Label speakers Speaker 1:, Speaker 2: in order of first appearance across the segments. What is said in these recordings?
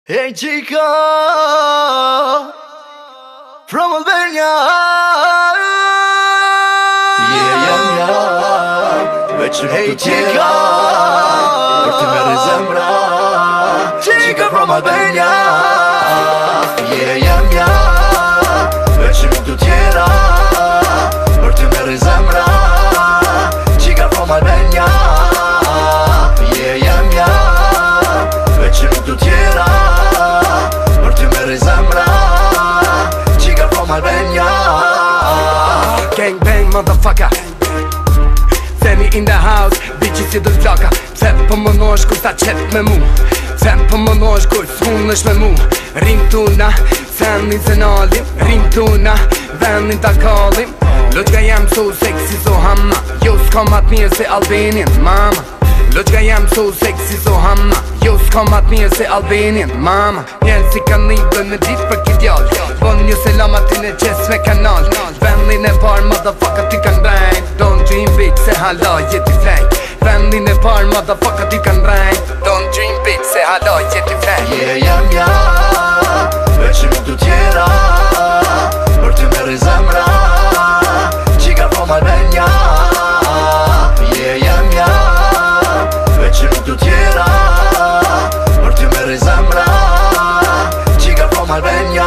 Speaker 1: Hey chica from Albania. Hey chica, për të merri zemra. Chica from Albania. Jam ja, veç nuk du tjera, për të merri zemra. Chica from Albania. Jam ja, veç nuk du tjera, për të merri zemra. Chica from Albania.
Speaker 2: Gang bang motherfucker, Femi in the house, bitches si do t'flaka. Pse po më nosh kur ta qep me mu, pse po më nosh kur s'munësh me mu. Rim tuna, senin zenalim, rim tuna, venin ta kallim. Loqka jam so sexy so hamma, jo s'kom atë mirë se Albanian, mama. Loqka jam so sexy so hamma, jo s'kom atë mirë se Albanian, mama. Njerë si ka nidë në ditë për ki djall, bon një selam atin e qes me kanal. Vendin e par motherfucker ti kan brejn, don't dream big se hala jeti flej. Vendin e par motherfucker ti kan brejn, don't dream big se hala jeti flej.
Speaker 1: Jam ja, veç nuk du tjera, për të merri zemra. Chica from Albania. Jam ja, veç nuk du tjera, për të merri zemra. Chica from Albania.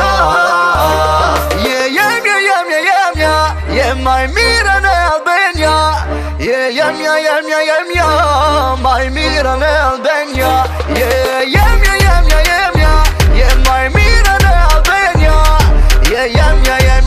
Speaker 1: Jem maj mira në Albania. Jem ja, maj mira në Albania. Jem ja, jem maj mira në Albania. Jem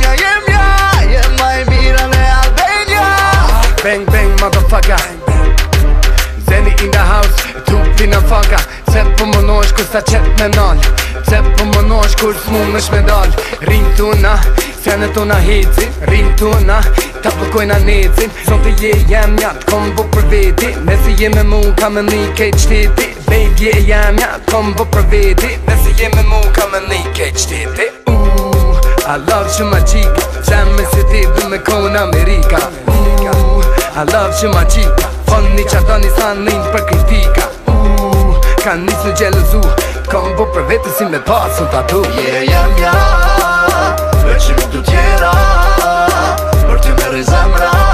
Speaker 1: maj mira në Albania.
Speaker 2: Bang bang motherfucker, Zeni in the house, tupi në faka. Se po më nosh kur sa qep me nal, se po më nosh kur s'munësh me dal. Rim tuna, fjanë tona hecin, rim tuna, ta blokojna necin. Son të jem ja, t'kom bo për veti, nëse je me mu ka me një kejt shteti. Baby jem ja, t'kom bo për veti, nëse je me mu ka me një kejt shteti. I love you my chica, qemme si ti du me kona Amerika. I love you my chica, fonni qa doni sa njën për kritika. Ka nis në gjelëzu, t'kom bo për veti si me pasu tatu.
Speaker 1: Jam ja, veç nuk du tjera, për të merri zemra.